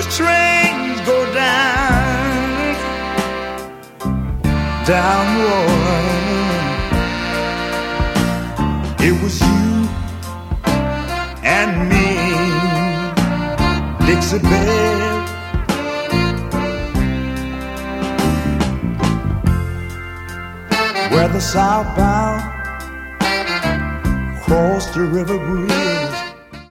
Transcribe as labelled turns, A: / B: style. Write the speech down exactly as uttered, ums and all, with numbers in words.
A: trains go down, down rolling. It was you and me, Dixie Belle. Where the southbound crossed the river bridge,